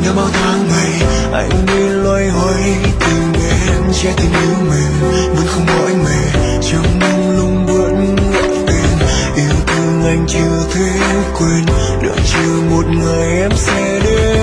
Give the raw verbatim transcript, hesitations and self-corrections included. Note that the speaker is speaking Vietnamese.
ngỡ bao tháng ngày anh đi loay hoay tìm em, che tình yêu mình vẫn không mỏi mệt, trong mông lung vẫn gọi tên yêu thương anh chưa thể quên, đợi chờ một ngày em sẽ đến.